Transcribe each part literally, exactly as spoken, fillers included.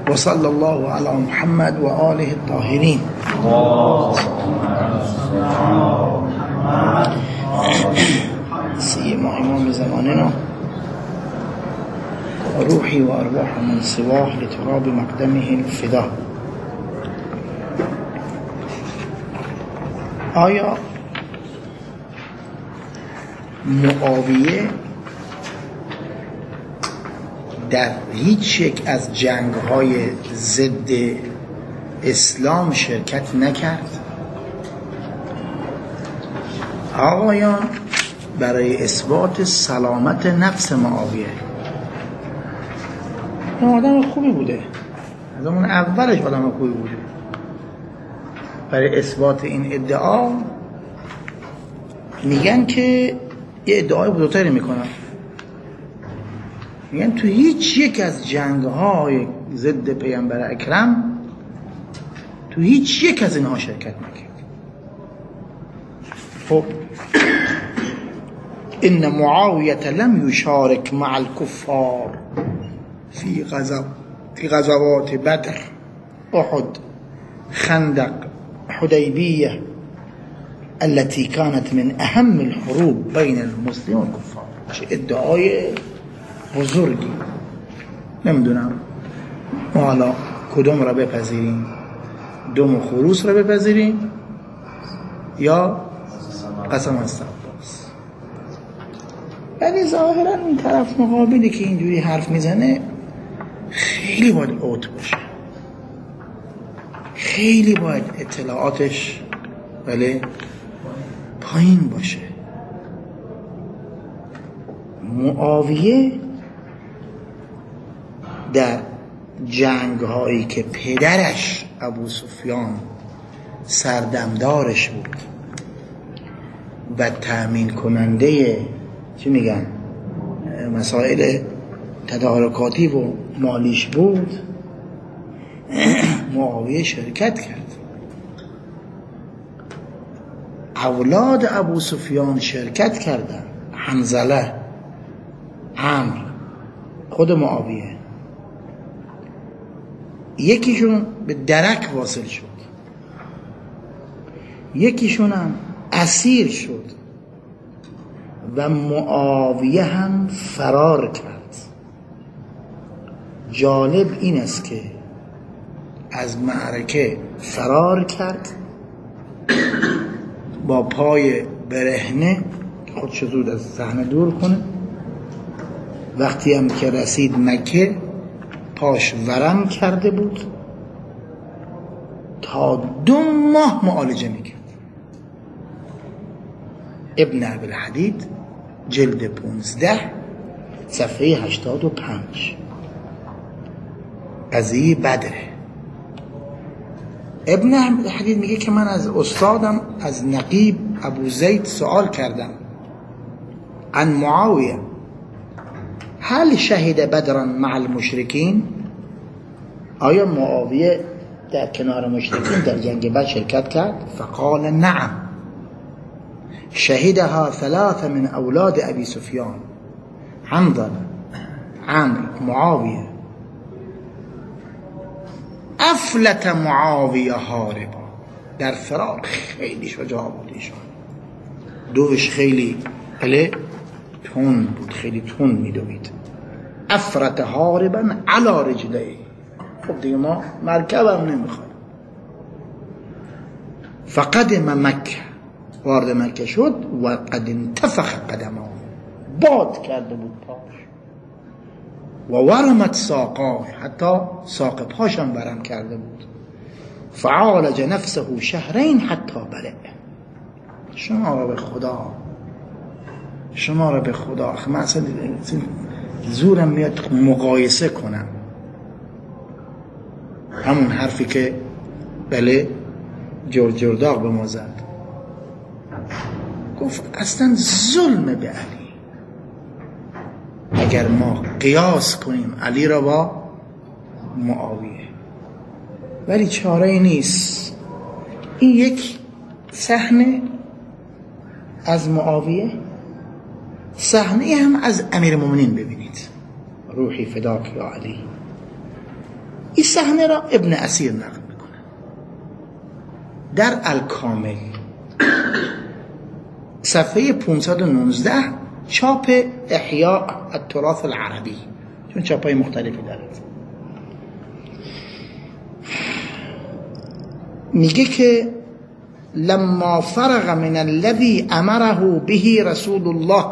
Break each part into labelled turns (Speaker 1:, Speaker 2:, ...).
Speaker 1: و صلی الله علی محمد و آله الطاهرین. سیما امام زماننا روحی و ارواح من سواه لتراب مقدمه الفدا. آیا معاویه در هیچ یک از جنگ‌های ضد اسلام شرکت نکرد؟ آقایان، برای اثبات سلامت نفس معاویه، این آدم خوبی بوده، از اون اولش آدم خوبی بوده، برای اثبات این ادعا میگن که یه ادعای بزرگتری میکنن، میگن تو هیچ یک از جنگ‌های ضد پیامبر اکرم تو هیچ یک از اینها شرکت نکرد. خب ان معاویه لم یشارک مع الكفار فی غزو فی غزوات بدر، احد، خندق، حدیبیه التي كانت من اهم الحروب بین المسلمین و الكفار. چه ادعای بزرگی. نمیدونم ما حالا کدوم را بپذیریم، دم و خروس را بپذیریم یا قسم است عباس. ولی ظاهرا این طرف مقابلی که اینجوری حرف میزنه خیلی باید اوت باشه، خیلی باید اطلاعاتش بله پایین باشه. معاویه در جنگ هایی که پدرش ابو سفیان سردمدارش بود و تأمین کننده چی میگن مسائل تدارکاتی و مالیش بود، معاویه شرکت کرد. اولاد ابو سفیان شرکت کردن، حنظله، عمرو، خود معاویه. یکیشون به درک واصل شد، یکیشون هم اسیر شد و معاویه هم فرار کرد. جالب این است که از معرکه فرار کرد، با پای برهنه خودشو زود از صحنه دور کنه. وقتی هم که رسید مکه پاش ورم کرده بود، تا دو ماه معالجه میکرد. ابن ابوالحدید جلد پونزده صفحه هشتاد و پنج. قضیه بدره. ابن ابوالحدید میگه که من از استادم از نقیب ابو زید سوال کردم عن معاویه هل شهد بدرا مع المشرکین، آیا معاویه در کنار مشرکین در جنگ بدر شرکت کرد؟ فقال نعم شهدها ثلاثه من اولاد ابی سفیان، حنظل، عمرو، معاویه. افلت معاویه هاربا، در فرار خیلی شجاع بود ایشان، دوش خیلی بله تون بود، خیلی تون میدوید. افرت هاربا علی رجله، خب دیگه ما مرکبم نمیخوایم. فقدم مکه، وارد مکه شد و قد انتفخ قدمه، باد کرده بود پاش، و ورمت ساقاه، حتی ساق پاشم ورم کرده بود. فعالج نفسه شهرین حتی بلع. شما را به خدا، شما را به خدا، من اصلا زورم میاد مقایسه کنم همون حرفی که بله جور جرداغ به ما زد، گفت اصلا ظلم به علی. اگر ما قیاس کنیم علی را با معاویه، ولی چاره ای نیست. این یک صحنه از معاویه، صحنه هم از امیرالمومنین ببینید. روحی فداک یا علی. این صحنه را ابن اسیر نقل میکنه در الکامل صفحه پانصد و نوزده چاپ احیاء التراث العربی، چون چاپای مختلفی داره. میگه که لما فرغ من الذي امره به رسول الله،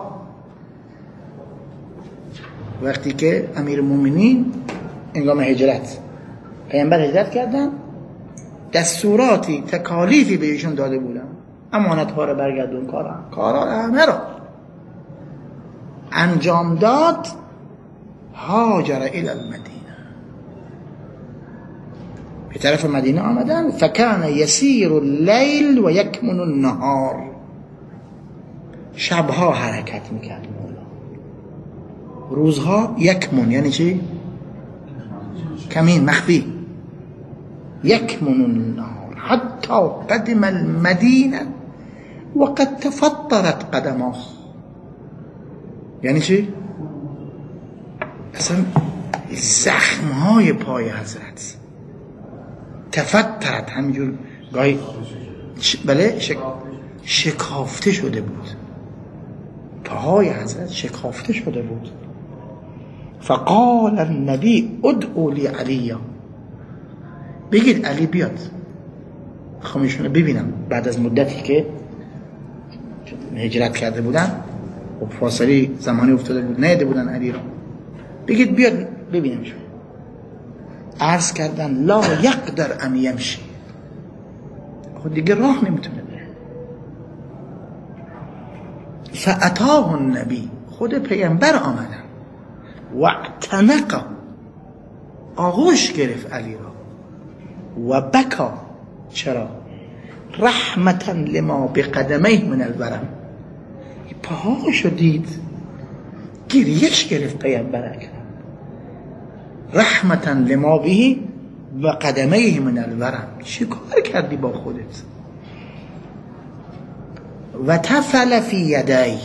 Speaker 1: وقتی که امیر المؤمنین هنگام هجرت پیامبر هجرت کردن، دستوراتی تکالیفی به ایشون داده بودن، امانت ها رو برگردون، کارا کارا همه را انجام داد. هاجر الى المدینه، به طرف مدینه آمدن. فکان یسیر اللیل و یکمن النهار، شبها حرکت میکرد مولا، روزها یکمن یعنی چی؟ کمین، مخفی. یکمن النهار حتی قدم المدینه و قد تفطرت قدمه. یعنی چی؟ اصلا زخمهای پای حضرت تفترت، همینجور گاهی بله شک... شکافته شده بود، پاهای حضرت شکافته شده بود. فقال النبی ادعوا لی علی، بگید علی بیاد خواهمشون ببینم. بعد از مدتی که هجرت کرده بودن و فاصله زمانی افتاده بود نیده بودن علی را، بگید بیاد ببینمشون. عرض کردن لا یقدر ان یمشی، خود دیگه راه نمیتونه بره. فاتاه النبی، خود پیامبر آمدن. و اعتنق، آغوش گرفت علی را. و بکا، چرا؟ رحمتا لما بقدمیه من الورم، پاهاشو دید گریش گرفت پیامبر اکرم. رحمتا لما به و قدمیه من الورم، چی کار کردی با خودت؟ و تفل فی یدی،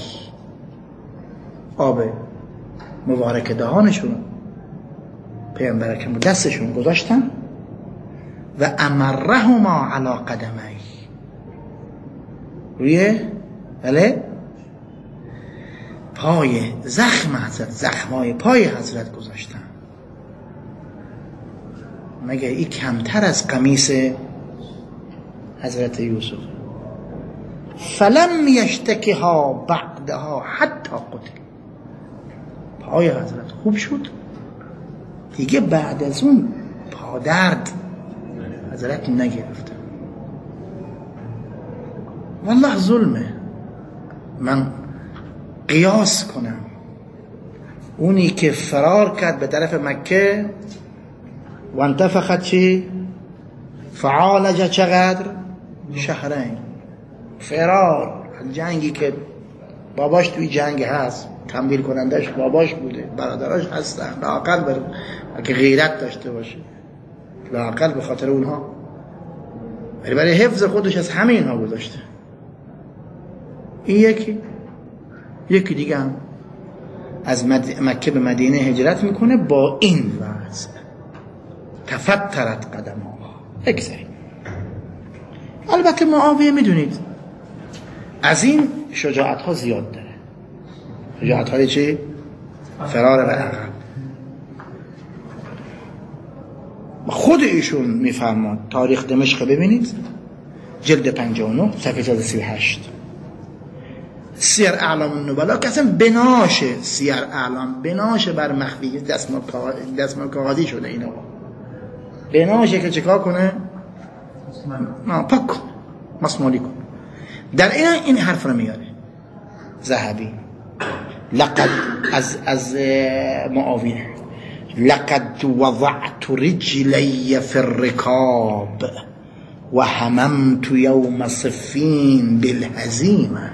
Speaker 1: آب مبارک دهانشون پیامبر اکرم دستشون گذاشتن. و امرهما علی قدمی، روی بله پای زخم حضرت، زخمای پای حضرت گذاشتن. مگه این کمتر از قمیص حضرت یوسف؟ فلم یشتکها بعدها حتی قتل، پای حضرت خوب شد دیگه، بعد از اون پادرد حضرت نگرفت. والله ظلمه. من قیاس کنم اونی که فرار کرد به طرف مکه و انتفخت چی؟ فعالج چقدر؟ شهرین. فرار جنگی که باباش توی جنگ هست، تمویل کنندش باباش بوده، برادراش هستن، لااقل بر اگه غیرت داشته باشه، لااقل به خاطر اونها، ولی برای حفظ خودش از همه اینها گذاشته. این یکی یکی دیگه هم از مکه به مدینه هجرت میکنه با این وضع، تفترت قدمها. اگذاریم. البته معاویه میدونید از این شجاعت ها زیاد داره. شجاعت های چی؟ فرار به عقب. خود ایشون میفرماد، تاریخ دمشق ببینید جلد پنجاه و نه صفحه سی و هشت، سیر اعلام النبلا که اصلا بناش سیر اعلام بناش بر مخفی دستمال کاغذی شده اینا، بناشه که چکار کنه؟ نه پاک کن، مسمولی کن. در این این حرف رو میاره ذهبی، لقد از از معاویه، لقد وضعت رجلی فی الرکاب و هممت یوم صفین بالهزیمه.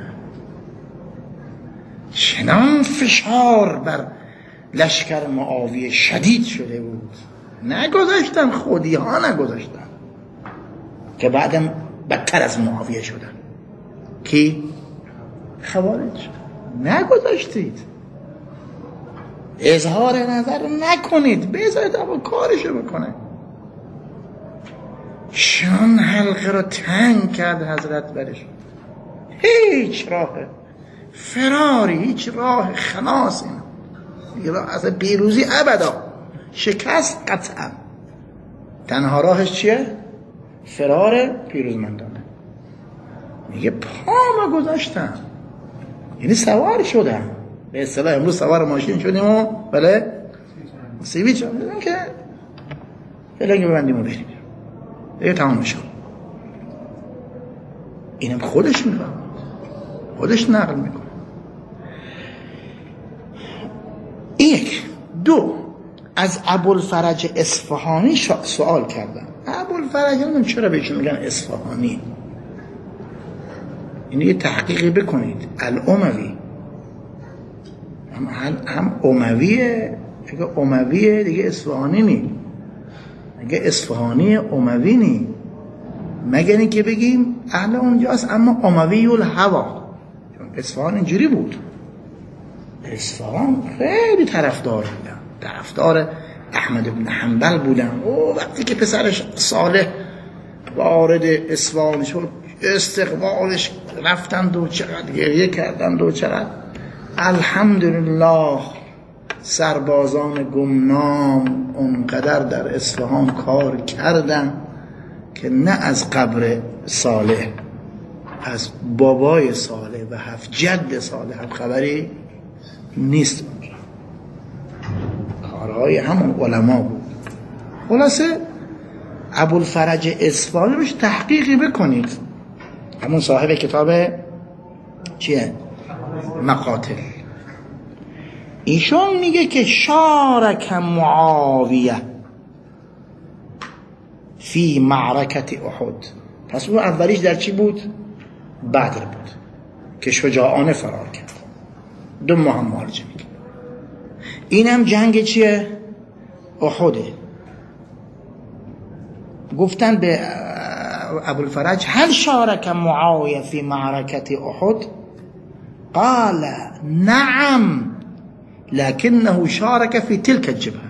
Speaker 1: چنان فشار بر لشکر معاویه شدید شده بود، نگذاشتن، خودی ها نگذاشتن، که بعدم بدتر از معاویه شدن. کی؟ خوارج. نگذاشتید، اظهار نظر نکنید، بذارید اما کارشو بکنه. چون حلقه رو تنگ کرد حضرت برش، هیچ راه فراری، هیچ راه خلاص این از پیروزی ابدا، شکست قطعا، تنها راهش چیه؟ فرار پیروزمندانه. میگه پامو گذاشتم، یعنی سوار شدم، به اصطلاح امروز سوار ماشین شدیم و بله سیویچ هم دیدم که فلنگی ببندیم و بریم دیگه تمام شد. اینم خودش میکنه، خودش نقل میکنه. یک دو از ابوالفرج اصفهانی سوال کردم. ابوالفرج هم چرا بهش میگن اصفهانی؟ اینو یه تحقیقی بکنید. الاموی هم هم امویه، دیگه امویه دیگه اصفهانی نی، دیگه اصفهانی اموی نی، مگر اینکه بگیم اهل اونجاست اما اموی الهوا، چون اصفهان اینجوری بود. اصفهان خیلی طرفدار بودن، طرفدار احمد بن حنبل بودن. او وقتی که پسرش صالح وارد اصفهان شد استقبالش رفتند و چقدر گریه کردند و چقدر الحمدلله سربازان گمنام اونقدر در اصفهان کار کردن که نه از قبر صالح، از بابای صالح و هفت جد صالح هم خبری نیست. کارهای همون علما بود. خلاصه ابوالفرج اصفهانی روش تحقیقی بکنید، همون صاحب کتاب چیه؟ مقاتل. ایشون میگه که شارک معاویه فی معرکت احد. پس اون اولیش در چی بود؟ بدر بود که شجاعانه فرار کرد، دو ماه هم معالجه میگه. اینم جنگ چیه؟ احده. گفتن به ابوالفرج هل شارک معاویه فی معرکت احد؟ قال نعم لكنه شارك في تلك الجبهه.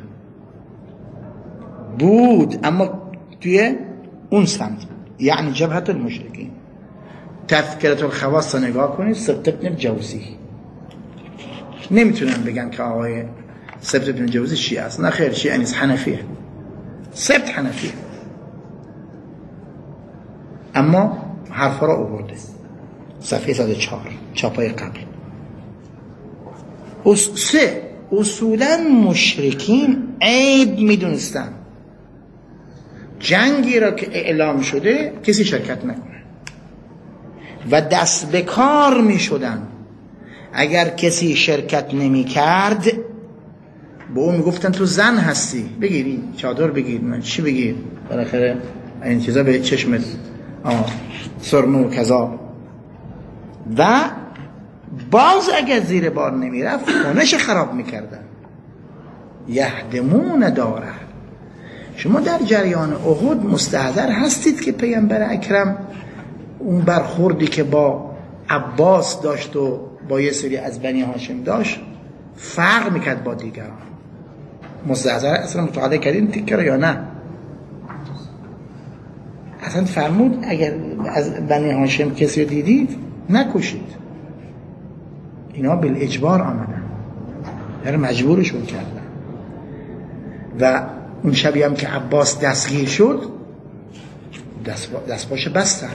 Speaker 1: بود اما توی اون سمت، یعنی جبهه المشرکین. تذکرة الخواص نگاه کنید، سبت ابن الجوزی. نمیتونن بگن که آقای سبت ابن الجوزی شیعه است، نه خیر، شیعه نیست، حنفیه. سبت حنفیه، اما حرفا را آورده. صفحه صد و چهار چاپای قبل. سه، اصولا مشرکین عیب میدونستن جنگی را که اعلام شده کسی شرکت نکنه و دست به کار میشدن. اگر کسی شرکت نمی کرد به اون میگفتن تو زن هستی، بگیری چادر بگیر، من چی بگیر، بالاخره این چیزا به چشمت سرمه و کذا. و باز اگر زیر بار نمی رفت خونش خراب میکردن. یهدمون داره. شما در جریان احد مستحضر هستید که پیامبر اکرم اون برخوردی که با عباس داشت و با یه سری از بنی هاشم داشت فرق میکرد با دیگران. مستحضر اصلا متعاده کردین تیکر یا نه؟ اصلا فرمود اگر از بنی هاشم کسی رو دیدید نکشید. اینا بالاجبار آمدن، در مجبورشون کردن. و اون شبیه هم که عباس دستگیر شد دست, با... دست باشه بستن.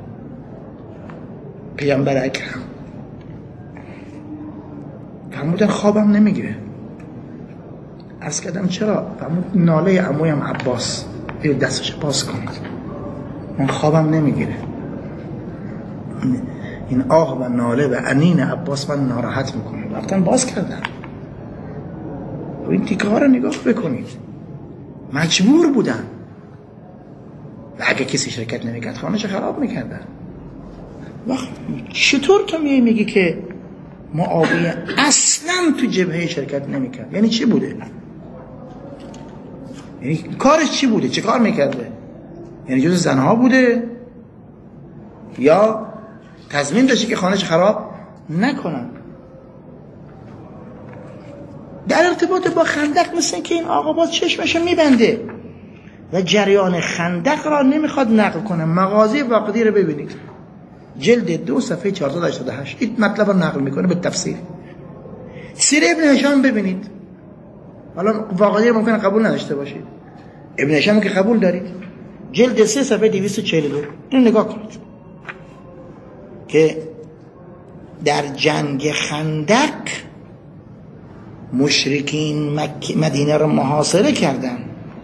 Speaker 1: پیامبر اکرم فرمودن خوابم نمیگیره. عرض کردم چرا؟ فرمود ناله عمویم عباس، دستش باز کنید، من خوابم نمیگیره. این آه و ناله و انین عباس من ناراحت میکنه. رفتن باز کردن. و این تیکه ها رو نگاه بکنید، مجبور بودن و اگه کسی شرکت نمیکرد خانه‌اش خراب میکردن. وقت چطور تو میگی میگی که معاویه اصلا تو جبهه شرکت نمیکرد؟ یعنی چی بوده؟ یعنی کارش چی بوده؟ چه کار میکرده؟ یعنی جز زنها بوده یا تضمین داشته که خانه‌اش خراب نکنن؟ در ارتباط با خندق مثل که این آقا باز چشمشو میبنده، و جریان خندق را نمیخواد نقل کنه. مغازی واقدی رو ببینید، جلد دو صفحه چهارصد و هشتاد و هشت این مطلب رو نقل میکنه به تفسیر. سیر ابن هشام ببینید، حالا واقدی رو ممکنه قبول نداشته باشید، ابن هشام که قبول دارید، جلد سه صفحه دویست و چهل و دو این نگاه کنید که در جنگ خندق مشرکین مکه مدینه رو محاصره کردن.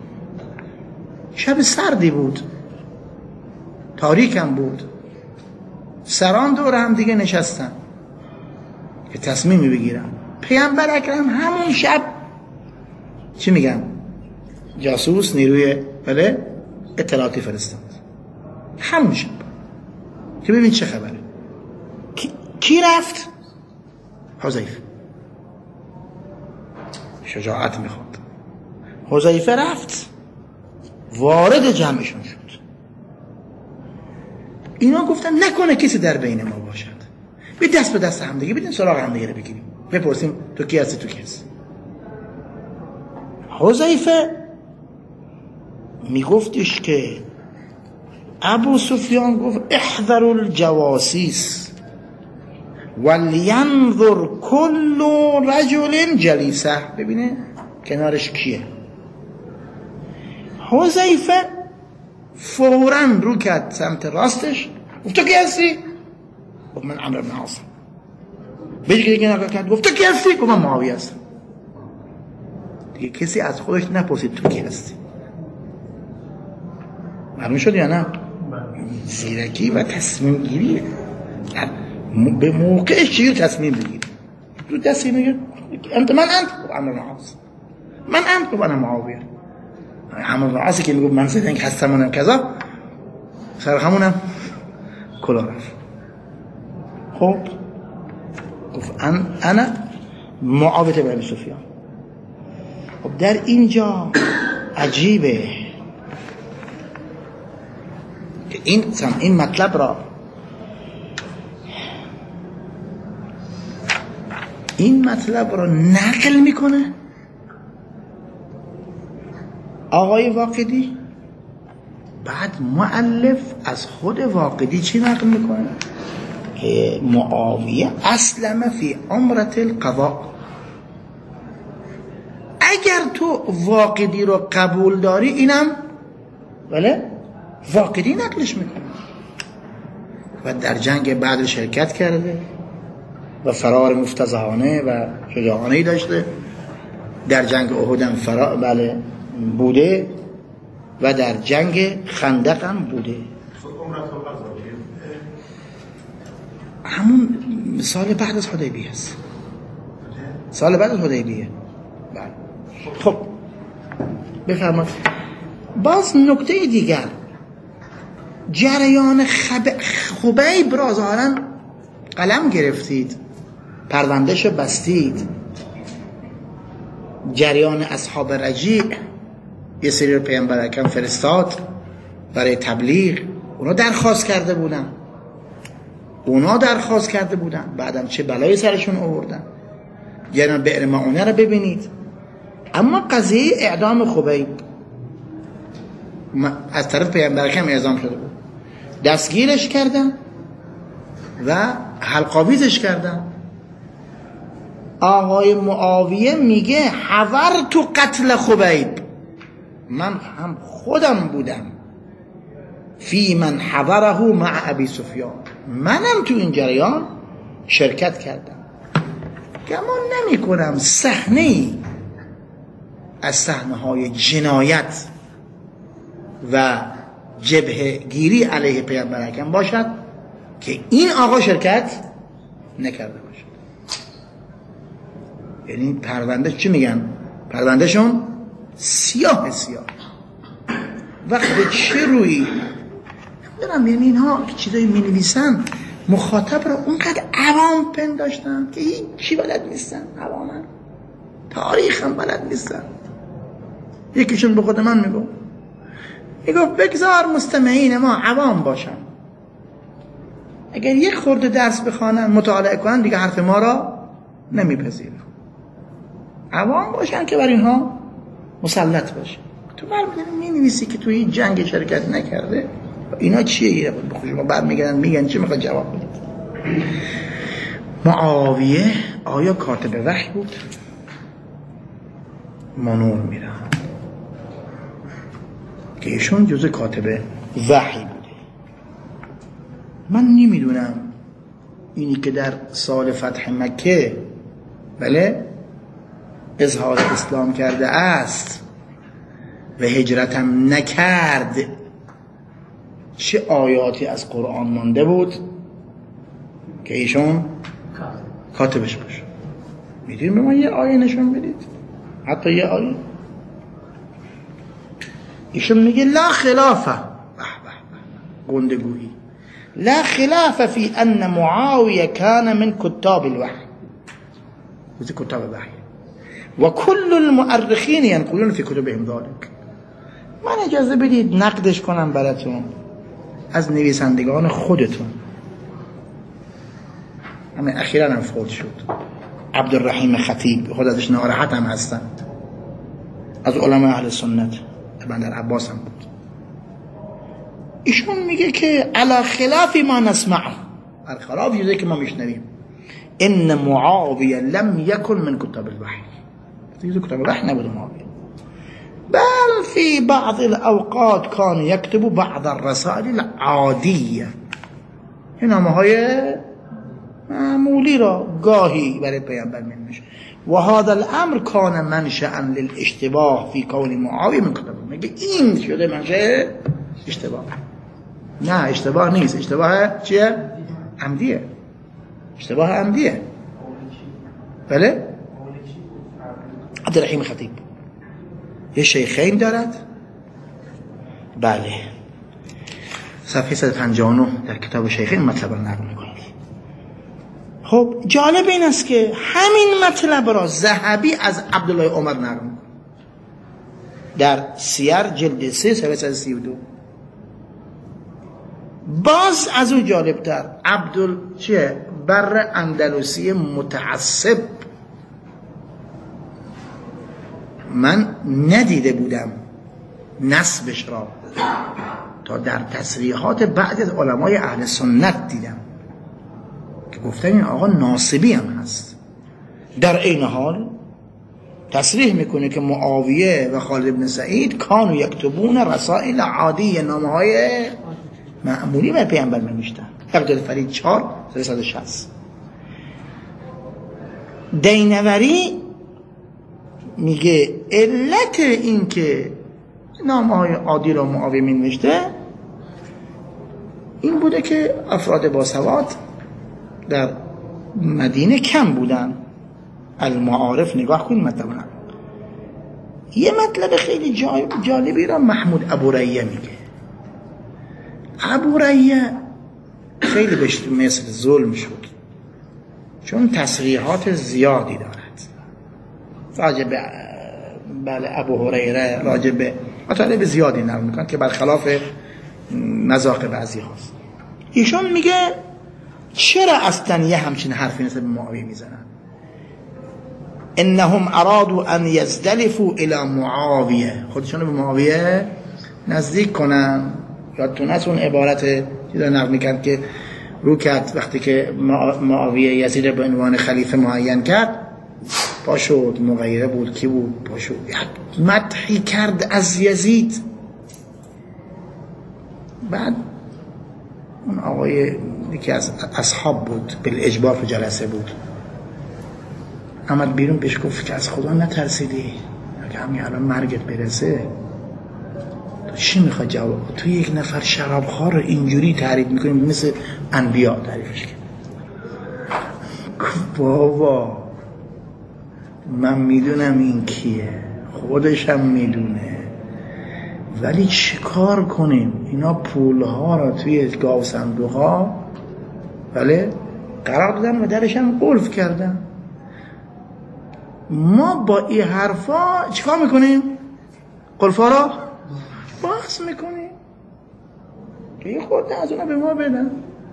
Speaker 1: شب سردی بود، تاریک هم بود، سران دور هم دیگه نشستن که تصمیمی بگیرن. پیامبر اکرم همون شب چی میگن؟ جاسوس نیروی بله اطلاعاتی فرستاد همون شب که ببین چه خبره. کی, کی رفت؟ حذیفه. شجاعت میخواد. حذیفه رفت، وارد جمعشون شد. اینا گفتن نکنه کسی در بین ما باشد، به دست به دست هم دیگه بدین سراغ هم دیگه رو بگیریم، بپرسیم تو کی هستی تو کی هستی. حذیفه میگفتش که ابو سفیان گفت احذروا الجواسیس ولینظر کل رجل جلیسه، ببینه کنارش کیه. حذیفه فوراً رو کرد سمت راستش، گفت تو کی هستی؟ گفت من عمرو بن عاص. بهش دیگه نگاه کرد، گفت تو کی هستی؟ گفت من معاویه هستم. دیگه کسی از خودش نپرسید تو کی هستی. معلوم شد یا نه؟ زیرکی و تصمیم گیری به موقعش چیه تصمیم بگیر. تو دستی میگه انت من انت عمرو بن عاص، من انت و انا معاویه. عمرو بن عاص که میگه من زدن هستم کذا، سر همونم کلا رفت. خب گفت ان انا معاویه بن سفیان. خب در اینجا عجیبه که این این مطلب را این مطلب را نقل میکنه آقای واقدی. بعد مؤلف از خود واقدی چی نقل میکنه؟ که معاویه اسلم فی عمره القضاء. اگر تو واقدی رو قبول داری اینم بله واقدی نقلش میکنه و در جنگ بعد شرکت کرده و فرار مفتضحانه و شجاعانه‌ای داشته. در جنگ احد هم فرار بله بوده و در جنگ خندق هم بوده. همون سال بعد از حدیبیه است، سال بعد از حدیبیه. بله خب بفرمایید. باز نکته دیگر، جریان خب... خبیب را ظاهراً قلم گرفتید، پروندهشو بستید. جریان اصحاب رجیع یه سری رو پیامبر اکرم فرستاد برای تبلیغ، اونا درخواست کرده بودن اونا درخواست کرده بودن بعدم چه بلایی سرشون آوردن. جریان بئر معونه رو ببینید. اما قضیه اعدام خبیب از طرف پیامبر اکرم اعلام شده بود، دستگیرش کردن و حلق‌آویزش کردن. آقای معاویه میگه حضر تو قتل خبیب، من هم خودم بودم فی من حضره مع ابی سفیان، منم تو این جریان شرکت کردم. گمان نمی کنم صحنه‌ای از صحنه‌های جنایت و جبهه گیری علیه پیامبر اکرم باشد که این آقا شرکت نکرده باشد. یعنی پرونده چی میگن؟ پروندهشون سیاه سیاه. وقت به چه روی دارم، یعنی اینها چیزایی می نویسن مخاطب را اونقدر عوام پنداشتن که هیچی بلد نیستن، عواما تاریخ هم بلد نیستن. یکیشون به خود من میگو میگو بگذار مستمعین ما عوام باشن، اگر یک خورده درس بخوانن مطالعه کنن دیگه حرف ما را نمیپذیرن. عوام باشن که بر اینها مسلط باشه. تو برمیگردی می‌نویسی که تو این جنگ شرکت نکرده. اینا چیه؟ به شما برمیگردن میگن چی میخواد جواب بدید. معاویه آیا کاتب وحی بود؟ منور میرن که ایشون جزء کاتب وحی بوده. من نمیدونم اینی که در سال فتح مکه بله اظهار اسلام کرده است و هجرتم نکرد چه آیاتی از قرآن مانده بود که ایشون کاتبش باشه. میدونیم به ما یه آیه نشون بدید، حتی یه آیه. ایشون میگه لا خلافه، به به گندگویی، لا خلاف فی ان معاویه کان من کتاب الوحی، از کتاب الوحی و کل المؤرخین ینقلون فی کتبهم ذلك. من اجازه بدید نقدش کنم براتون از نویسندگان خودتون. همین اخیراً هم فوت شد عبدالرحیم خطیب، خود ازش ناراحت هم هستند، از علماء اهل سنت، بندر عباس هم بود. ایشون میگه که علی خلاف ما نسمعه، بر خلاف چیزی که ما میشنویم، ان معاویه لم یکن من کتاب الوحی، چیزی کتاب الوحی نبود معاویه، بل فی بعض الاوقات کان یکتب بعض الرسائل العادیه، این نامه های معمولی را گاهی برای پیامبر می‌نوشت. و هذا الامر کان منشأ للاشتباه فی کون معاویه من کتاب. میگه این شده منشأ اشتباه. نه اشتباه نیست، اشتباه چیه؟ عمدیه، اشتباه عمدیه. بله؟ عبدالرحیم خطیب یه شیخین دارد، بله، صفحه صد و پنجاه و نه در کتاب شیخین مطلب را نقل می‌کنه. خب جالب این است که همین مطلب را ذهبی از عبدالله عمر نقل می‌کنه در سیر جلد سه صفحه صد و سی و دو. باز از او جالبتر عبدال چیه؟ بر اندلوسی متعصب، من ندیده بودم نسبش را تا در تصریحات بعضی از علمای اهل سنت دیدم که گفتن این آقا ناصبی هم هست. در این حال تصریح میکنه که معاویه و خالد بن سعید کانوا یکتبون رسائل عادی، نامه های معمولی به پیامبر می‌نوشتن. عبد فرید چهار صد و شصت. دینوری میگه علت این که نامه های عادی را معاویه می‌نوشته این بوده که افراد باسواد در مدینه کم بودن. المعارف نگاه کنید مطلب. یه مطلب خیلی جالبی را محمود ابو ریه میگه. ابو ریه خیلی بهش مثل ظلم شد چون تصریحات زیادی دارد راجع به بله ابو هریره، راجع به مطالب زیادی نقل میکنه که برخلاف مذاق بعضی هاست. ایشون میگه چرا اصلا یه همچین حرفی نسبت به معاویه میزنن؟ انهم ارادوا ان یزدلفوا الی معاویه، خودشون به معاویه نزدیک کنن. یادتون هست اون عبارت چیزا نقل میکرد که رو کرد وقتی که معاویه یزید به عنوان خلیفه معین کرد، پا شد، مغیره بود، کی بود، پا شد مدحی کرد از یزید. بعد اون آقای یکی از اصحاب بود، بالاجبار تو جلسه بود، آمد بیرون، بهش گفت که از خدا نترسیدی که همین الان مرگت برسه تو چی میخواد جواب؟ تو یک نفر شرابخوار رو اینجوری تعریف میکنی مثل انبیا تعریفش کرد. بابا من میدونم این کیه، خودشم میدونه، ولی چیکار کنیم؟ اینا پولها را توی گاو صندوقها بله قرار دادن و درش هم قلف کردن. ما با این حرفا چیکار میکنیم؟ قلفا را باز میکنیم که این خود از اونا به ما بدن.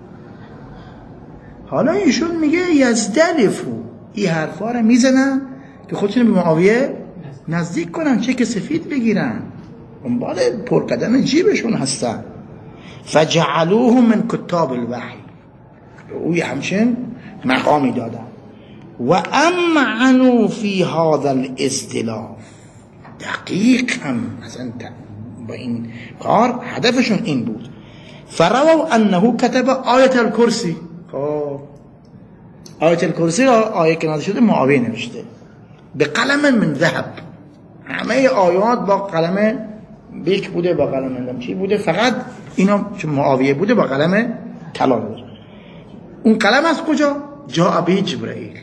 Speaker 1: حالا ایشون میگه یزدلفو، این حرفا را میزنن که خودشون به معاویه نزدیک کنن، چک سفید بگیرن. دنبال پر کردن جیبشون هستن. فجعلوه من کتاب الوحی، اوی همچین مقامی دادن. و امعنوا فی هذا الاصطلاح، دقیق هم مثلا با این کار هدفشون این بود. فروا انه کتب آیت الکرسی. خب آیت الکرسی را آیه که نازل شده معاویه نوشته به قلم من ذهب. همه آیات با قلم بیک بوده، با قلم نمیدونم چی بوده، فقط اینا چون معاویه بوده با قلم طلا بوده. اون قلم از کجا؟ جاء به جبرائیل،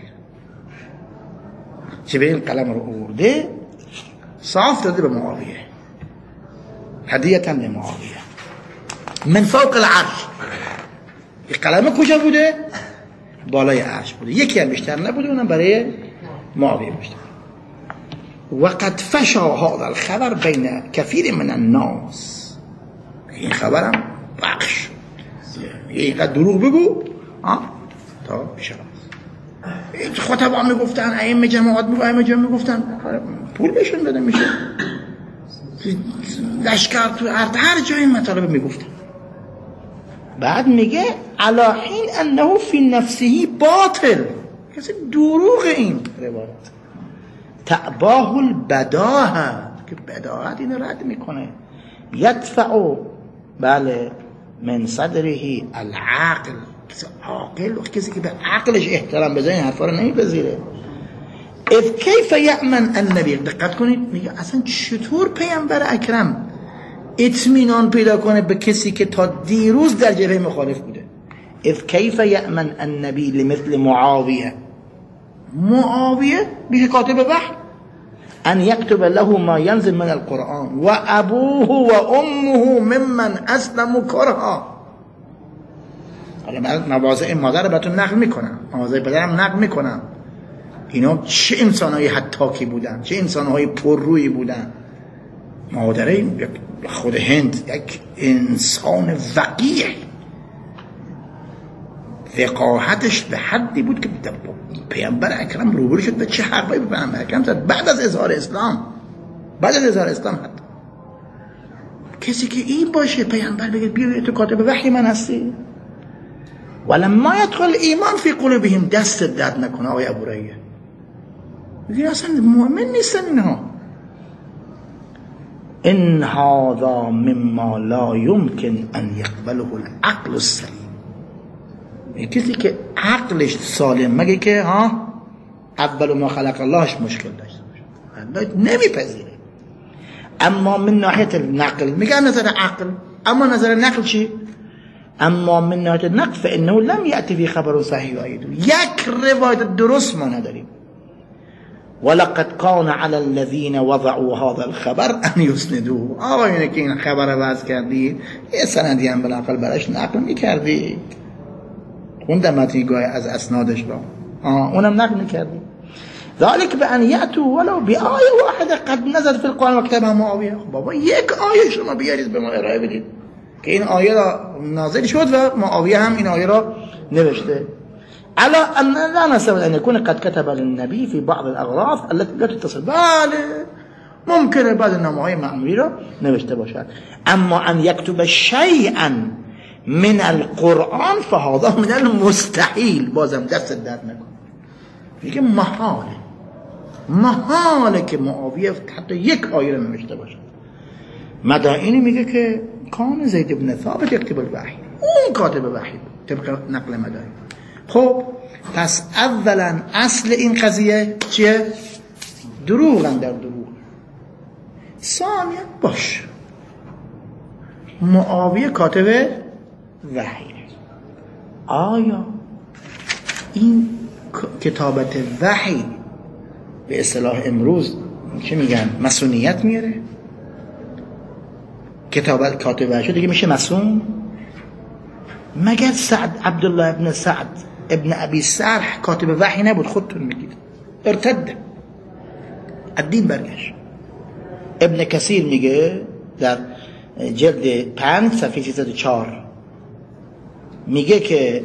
Speaker 1: جبرائیل قلم رو آورده صاف داده به معاویه، هدیه‌اً لمعاویه من فوق العرش. این قلم کجا بوده؟ بالای عرش بوده، یکی هم بیشتر نبوده، اونم برای معاویه بیشتر. وقد فشا هذا الخبر بین کثیر من الناس، این خبرم بخش اینقدر دروغ بگو آه تا بشه. خطبا میگفتن، ائمه جماعت میگفتن، ائمه جماعت میگفتن پول بهشون داده میشه، لشکر تو هر جای مطالب میگفتن. بعد میگه علا حین انه فی نفسه باطل، کسی دروغ این روایت. تعباه البداهه، که بداهت این رد میکنه. یدفع بله من صدره العقل، کسی عاقل و کسی که به عقلش احترام بذاره این حرفا رو نمیپذیره. اذ کیف یأمن النبی، دقت کنید میگه اصلا چطور پیامبر اکرم اطمینان پیدا کنه به کسی که تا دیروز در جبهه مخالف بوده. اذ کیف یأمن النبی لمثل معاویه، معاویه بیشه کاتب وحی، ان یکتب له ما ینزل من القرآن و ابوه و امه ممن اسلموا کرها. حالا من مواضع مادر رو براتون نقل میکنم، مواضع پدرم نقل میکنم. اینا چه انسانهای حتاکی بودن، چه انسانهای پررویی بودن. مادره خود هند یک انسان وقیح، وقاحتش به حدی بود که پیامبر اکرم روبرو شد به چه حرفایی به پیامبر اکرم زد بعد از اظهار اسلام، بعد از اظهار اسلام. حتی کسی که این باشه پیامبر بگه بیا تو کاتب وحی من هستی، ولما يدخل ایمان فی قلوبهم، دست درد نکنه آقای ابو رایه میگه اصلا مؤمن نیستن اینها. ان هذا مما لا يمكن ان يقبله العقل السلیم، کسی که عقلش سالم مگه که ها اول ما خلق اللهش مشکل داشت الله نمیپذیره. اما من ناحیه نقل میگه نظر عقل، اما نظر نقل چی؟ اما من ناحیه نقل فانه لم یأتی فی خبر صحیح ایدو، یک روایت درست ما نداریم. ولقد كان على الذين وضعوا هذا الخبر ان يسندوه. آقایونه که این خبر رو وضع کردید یه سندی هم بالاقل براش نقل میکردید، خوندم متنگاه از اسنادش را، آه اونم نقل میکردید. ذلك بان یأتوا ولو بآیه واحده قد نزل في القرآن وكتبها معاویه. بابا یک آیه شما بیارید به ما ارائه بدید که این آیه را نازل شد و معاویه هم این آیه را نوشته. على أن لا نستبعد أن يكون قد كتب للنبي في بعض الأغراض التي لا تتصل. بله ممكن بعض النموهای معمولی را نوشته باشد، اما ان یکتب شیئا من القرآن فهذا من المستحیل. بازم دست درد نکن، میگه محاله، محاله که معاویه حتی یک آیه را نوشته باشد. مدائینی میگه که کان زید بن ثابت یکتب الوحی، اون کاتب وحی طبق نقل مدائین. خب پس اولا اصل این قضیه چیه؟ دروغن در دروغ. ثانیا باش معاویه کاتب وحی، آیا این کتابت وحی به اصطلاح امروز چه میگن مصونیت میاره؟ کتابت کاتب وحی دیگه میشه مصون؟ مگر سعد عبدالله ابن سعد ابن ابی سرح کاتب وحی نبود؟ خودتون میگید ارتد الدین برگشت. ابن کثیر میگه در جلد پنج صفحه سیصد و چهار میگه که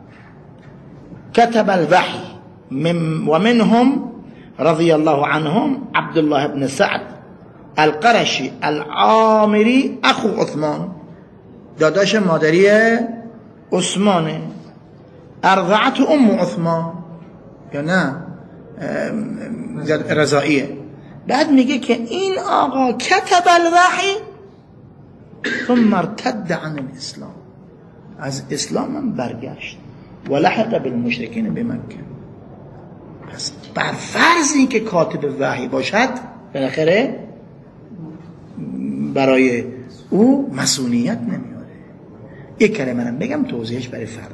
Speaker 1: كتب الوحی من و منهم رضی الله عنهم عبدالله ابن سعد القرشی العامری اخو عثمان، داداش مادری عثمانه. ارضعت ام عثمان یا نه رضائیه. بعد میگه که این آقا کتب الوحی ثم ارتد عن الاسلام، از اسلام هم برگشت و لحق بالمشرکین بمکه. پس بر فرضی که کاتب وحی باشد بالاخره برای او مسئولیت نمیاره. یک کلمه من بگم توضیحش برای فردا.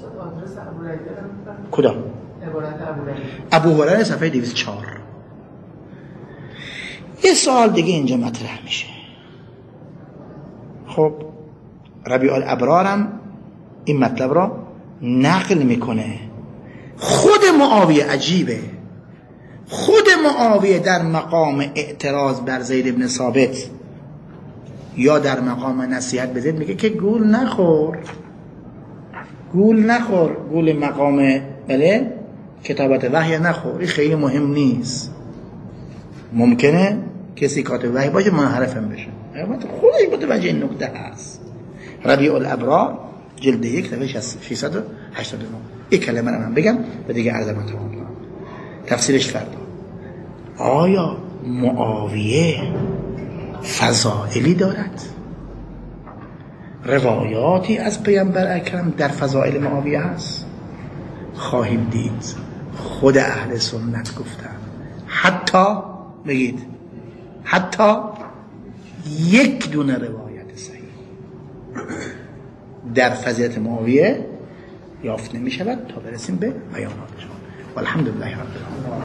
Speaker 1: کدام؟ ابو هریره صفحه دویست و چهار. یه سوال دیگه اینجا مطرح میشه. خب ربیع الابرارم این مطلب را نقل میکنه. خود معاویه عجیبه، خود معاویه در مقام اعتراض بر زید بن ثابت یا در مقام نصیحت به زید میگه که گول نخور، گول نخور، گول مقام بله کتابت وحی نخور، این خیلی مهم نیست. ممکنه کسی کاتب وحی باشه منحرف هم بشه، البته خودش متوجه این نکته هست. ربیع الابرار جلد یک صفحه ششصد و هشتاد و نه. یک کلمه رو من بگم و دیگه عرض من تمام کنم، تفسیرش فردا. آیا معاویه فضائلی دارد؟ روایاتی از پیامبر اکرم در فضائل معاویه هست؟ خواهیم دید خود اهل سنت گفتن حتی بگید حتی یک دونه روایت صحیح در فضیلت معاویه یافت نمی شود تا برسیم به بیاناتشان. والحمدلله رب العالمین.